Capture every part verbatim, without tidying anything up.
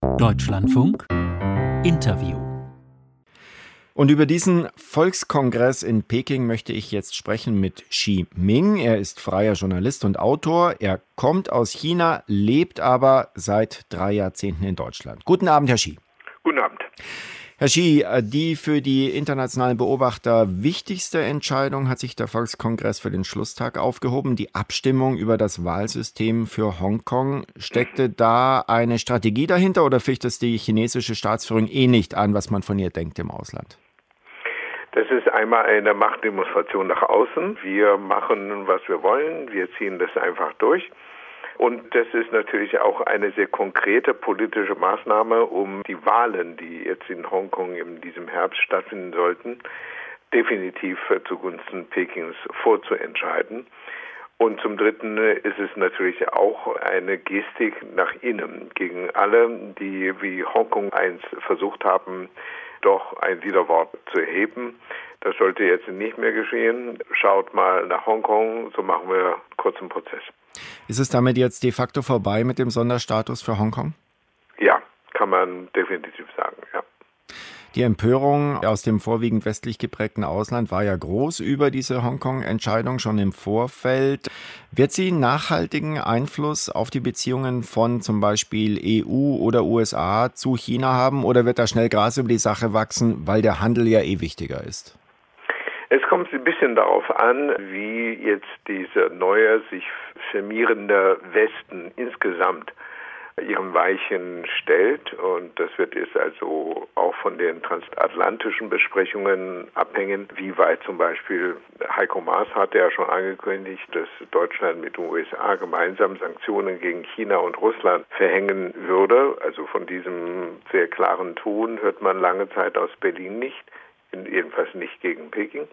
Deutschlandfunk Interview. Und über diesen Volkskongress in Peking möchte ich jetzt sprechen mit Xi Ming. Er ist freier Journalist und Autor. Er kommt aus China, lebt aber seit drei Jahrzehnten in Deutschland. Guten Abend, Herr Xi. Guten Abend. Herr Xi, die für die internationalen Beobachter wichtigste Entscheidung hat sich der Volkskongress für den Schlusstag aufgehoben. Die Abstimmung über das Wahlsystem für Hongkong. Steckte da eine Strategie dahinter oder ficht es die chinesische Staatsführung eh nicht an, was man von ihr denkt im Ausland? Das ist einmal eine Machtdemonstration nach außen. Wir machen, was wir wollen. Wir ziehen das einfach durch. Und das ist natürlich auch eine sehr konkrete politische Maßnahme, um die Wahlen, die jetzt in Hongkong in diesem Herbst stattfinden sollten, definitiv zugunsten Pekings vorzuentscheiden. Und zum Dritten ist es natürlich auch eine Gestik nach innen gegen alle, die wie Hongkong einst versucht haben, doch ein Widerwort zu erheben. Das sollte jetzt nicht mehr geschehen. Schaut mal nach Hongkong, so machen wir einen kurzen Prozess. Ist es damit jetzt de facto vorbei mit dem Sonderstatus für Hongkong? Ja, kann man definitiv sagen, ja. Die Empörung aus dem vorwiegend westlich geprägten Ausland war ja groß über diese Hongkong-Entscheidung schon im Vorfeld. Wird sie nachhaltigen Einfluss auf die Beziehungen von zum Beispiel E U oder U S A zu China haben oder wird da schnell Gras über die Sache wachsen, weil der Handel ja eh wichtiger ist? Es kommt ein bisschen darauf an, wie jetzt dieser neue, sich firmierende Westen insgesamt ihren Weichen stellt. Und das wird jetzt also auch von den transatlantischen Besprechungen abhängen, wie weit zum Beispiel Heiko Maas hatte ja schon angekündigt, dass Deutschland mit den U S A gemeinsam Sanktionen gegen China und Russland verhängen würde. Also von diesem sehr klaren Ton hört man lange Zeit aus Berlin nicht, jedenfalls nicht gegen Peking.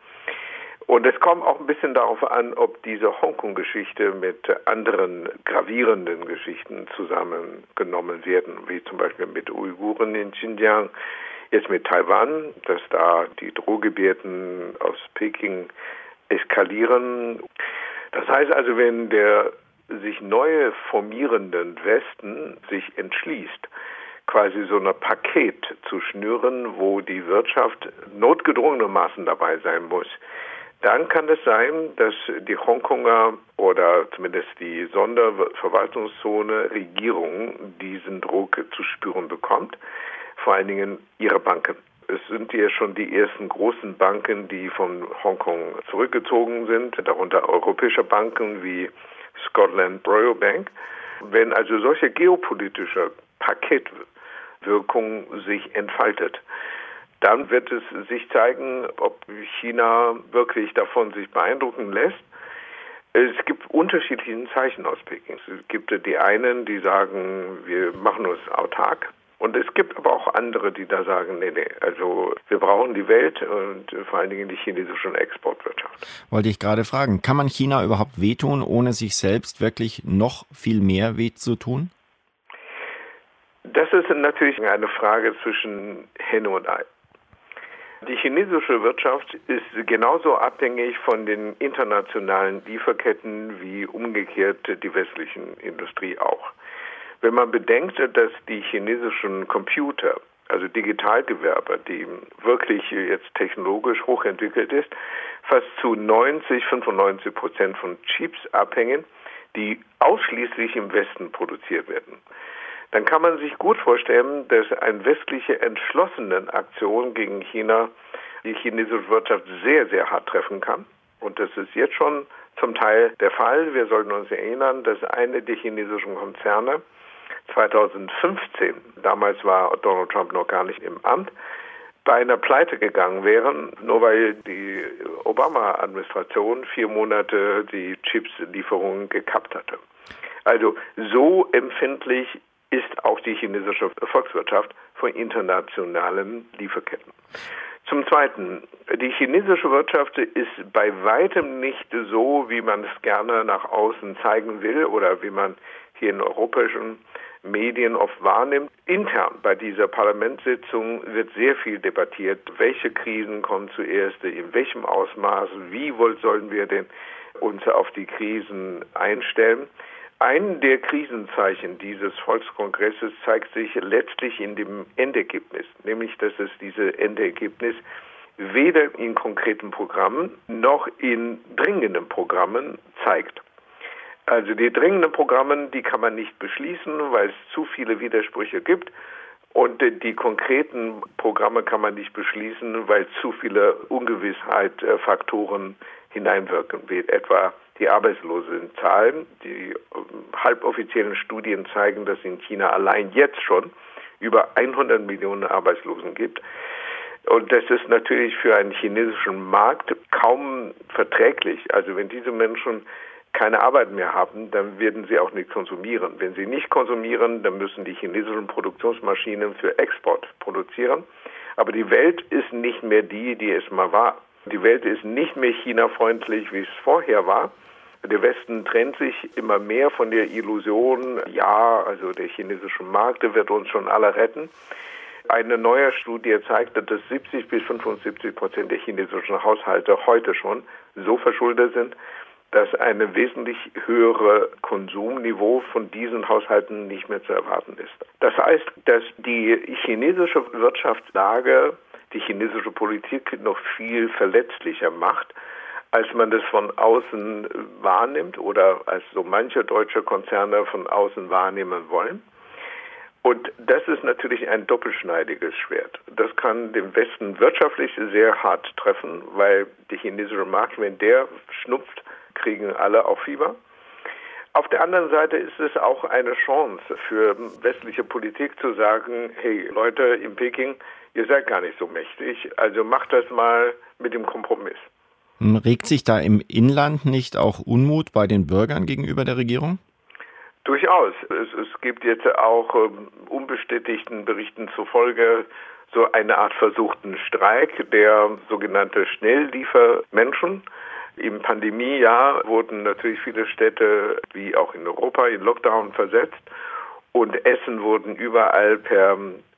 Und es kommt auch ein bisschen darauf an, ob diese Hongkong-Geschichte mit anderen gravierenden Geschichten zusammengenommen werden, wie zum Beispiel mit Uiguren in Xinjiang, jetzt mit Taiwan, dass da die Drohgebärden aus Peking eskalieren. Das heißt also, wenn der sich neu formierenden Westen sich entschließt, quasi so ein Paket zu schnüren, wo die Wirtschaft notgedrungenermaßen dabei sein muss, dann kann es sein, dass die Hongkonger oder zumindest die Sonderverwaltungszone Regierung diesen Druck zu spüren bekommt, vor allen Dingen ihre Banken. Es sind ja schon die ersten großen Banken, die von Hongkong zurückgezogen sind, darunter europäische Banken wie Scotland Royal Bank. Wenn also solche geopolitische Paketwirkung sich entfaltet, dann wird es sich zeigen, ob China wirklich davon sich beeindrucken lässt. Es gibt unterschiedliche Zeichen aus Peking. Es gibt die einen, die sagen, wir machen uns autark. Und es gibt aber auch andere, die da sagen, nee, nee, also wir brauchen die Welt und vor allen Dingen die chinesische Exportwirtschaft. Wollte ich gerade fragen, kann man China überhaupt wehtun, ohne sich selbst wirklich noch viel mehr weh zu tun? Das ist natürlich eine Frage zwischen Henne und Ei. Die chinesische Wirtschaft ist genauso abhängig von den internationalen Lieferketten wie umgekehrt die westliche Industrie auch. Wenn man bedenkt, dass die chinesischen Computer, also Digitalgewerbe, die wirklich jetzt technologisch hochentwickelt ist, fast zu neunzig, fünfundneunzig Prozent von Chips abhängen, die ausschließlich im Westen produziert werden, dann kann man sich gut vorstellen, dass eine westliche entschlossene Aktion gegen China die chinesische Wirtschaft sehr, sehr hart treffen kann. Und das ist jetzt schon zum Teil der Fall. Wir sollten uns erinnern, dass eine der chinesischen Konzerne zweitausendfünfzehn, damals war Donald Trump noch gar nicht im Amt, beinahe pleite gegangen wären, nur weil die Obama-Administration vier Monate die Chips-Lieferungen gekappt hatte. Also so empfindlich ist auch die chinesische Volkswirtschaft von internationalen Lieferketten. Zum Zweiten, die chinesische Wirtschaft ist bei weitem nicht so, wie man es gerne nach außen zeigen will oder wie man hier in europäischen Medien oft wahrnimmt. Intern bei dieser Parlamentssitzung wird sehr viel debattiert, welche Krisen kommen zuerst, in welchem Ausmaß, wie wohl sollen wir denn uns auf die Krisen einstellen. Ein der Krisenzeichen dieses Volkskongresses zeigt sich letztlich in dem Endergebnis, nämlich dass es dieses Endergebnis weder in konkreten Programmen noch in dringenden Programmen zeigt. Also die dringenden Programme, die kann man nicht beschließen, weil es zu viele Widersprüche gibt. Und die konkreten Programme kann man nicht beschließen, weil zu viele Ungewissheitsfaktoren hineinwirken, wie etwa die Arbeitslosenzahlen. Die halboffiziellen Studien zeigen, dass in China allein jetzt schon über hundert Millionen Arbeitslosen gibt. Und das ist natürlich für einen chinesischen Markt kaum verträglich. Also wenn diese Menschen keine Arbeit mehr haben, dann werden sie auch nicht konsumieren. Wenn sie nicht konsumieren, dann müssen die chinesischen Produktionsmaschinen für Export produzieren. Aber die Welt ist nicht mehr die, die es mal war. Die Welt ist nicht mehr China-freundlich, wie es vorher war. Der Westen trennt sich immer mehr von der Illusion, ja, also der chinesische Markt, der wird uns schon alle retten. Eine neue Studie zeigte, dass siebzig bis fünfundsiebzig Prozent der chinesischen Haushalte heute schon so verschuldet sind, dass ein wesentlich höheres Konsumniveau von diesen Haushalten nicht mehr zu erwarten ist. Das heißt, dass die chinesische Wirtschaftslage die chinesische Politik noch viel verletzlicher macht, als man das von außen wahrnimmt oder als so manche deutsche Konzerne von außen wahrnehmen wollen. Und das ist natürlich ein doppelschneidiges Schwert. Das kann den Westen wirtschaftlich sehr hart treffen, weil der chinesische Markt, wenn der schnupft, kriegen alle auch Fieber. Auf der anderen Seite ist es auch eine Chance für westliche Politik zu sagen, hey Leute in Peking, ihr seid gar nicht so mächtig, also macht das mal mit dem Kompromiss. Regt sich da im Inland nicht auch Unmut bei den Bürgern gegenüber der Regierung? Durchaus. Es, es gibt jetzt auch ähm, unbestätigten Berichten zufolge so eine Art versuchten Streik der sogenannten Schnellliefermenschen. Im Pandemiejahr wurden natürlich viele Städte, wie auch in Europa, in Lockdown versetzt und Essen wurden überall per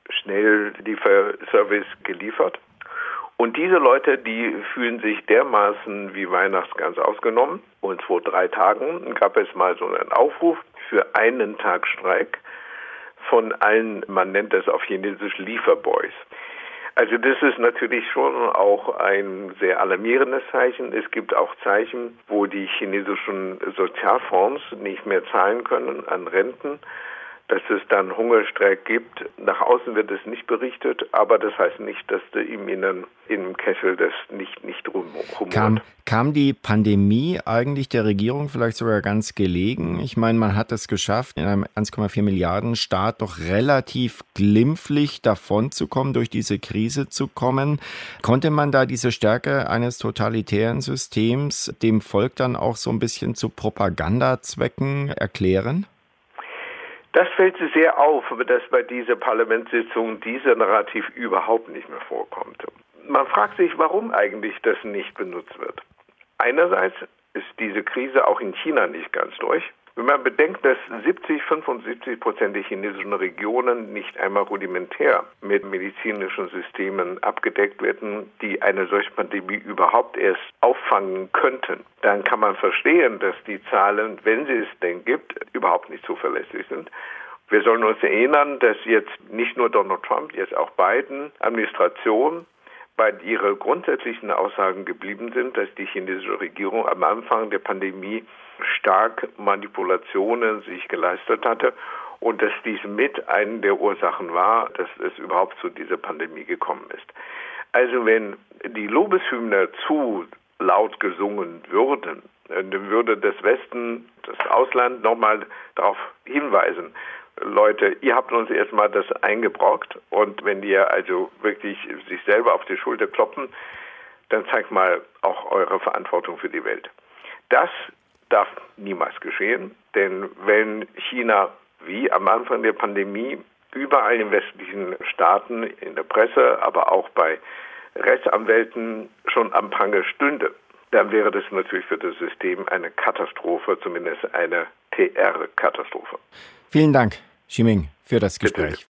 Schnelllieferservice geliefert. Und diese Leute, die fühlen sich dermaßen wie Weihnachtsgans ausgenommen. Und vor drei Tagen gab es mal so einen Aufruf für einen Tag Streik von allen, man nennt das auf Chinesisch Lieferboys. Also das ist natürlich schon auch ein sehr alarmierendes Zeichen. Es gibt auch Zeichen, wo die chinesischen Sozialfonds nicht mehr zahlen können an Renten, dass es dann Hungerstreik gibt. Nach außen wird es nicht berichtet, aber das heißt nicht, dass im Inneren, im Kessel das nicht, nicht rumrummelt. Kam, kam die Pandemie eigentlich der Regierung vielleicht sogar ganz gelegen? Ich meine, man hat es geschafft, in einem eins Komma vier Milliarden Staat doch relativ glimpflich davonzukommen, durch diese Krise zu kommen. Konnte man da diese Stärke eines totalitären Systems dem Volk dann auch so ein bisschen zu Propagandazwecken erklären? Das fällt sehr auf, dass bei dieser Parlamentssitzung dieser Narrativ überhaupt nicht mehr vorkommt. Man fragt sich, warum eigentlich das nicht benutzt wird. Einerseits ist diese Krise auch in China nicht ganz durch. Wenn man bedenkt, dass siebzig, fünfundsiebzig Prozent der chinesischen Regionen nicht einmal rudimentär mit medizinischen Systemen abgedeckt werden, die eine solche Pandemie überhaupt erst auffangen könnten, dann kann man verstehen, dass die Zahlen, wenn sie es denn gibt, überhaupt nicht zuverlässig sind. Wir sollen uns erinnern, dass jetzt nicht nur Donald Trump, jetzt auch Biden, Administration bei ihren grundsätzlichen Aussagen geblieben sind, dass die chinesische Regierung am Anfang der Pandemie stark Manipulationen sich geleistet hatte und dass dies mit einer der Ursachen war, dass es überhaupt zu dieser Pandemie gekommen ist. Also wenn die Lobeshymne zu laut gesungen würden, dann würde das Westen, das Ausland nochmal darauf hinweisen, Leute, ihr habt uns erstmal das eingebrockt und wenn ihr also wirklich sich selber auf die Schulter kloppen, dann zeigt mal auch eure Verantwortung für die Welt. Das darf niemals geschehen, denn wenn China wie am Anfang der Pandemie überall in westlichen Staaten, in der Presse, aber auch bei Rechtsanwälten schon am Pranger stünde, dann wäre das natürlich für das System eine Katastrophe, zumindest eine P R-Katastrophe. Vielen Dank, Ximing, für das Gespräch. Bitte.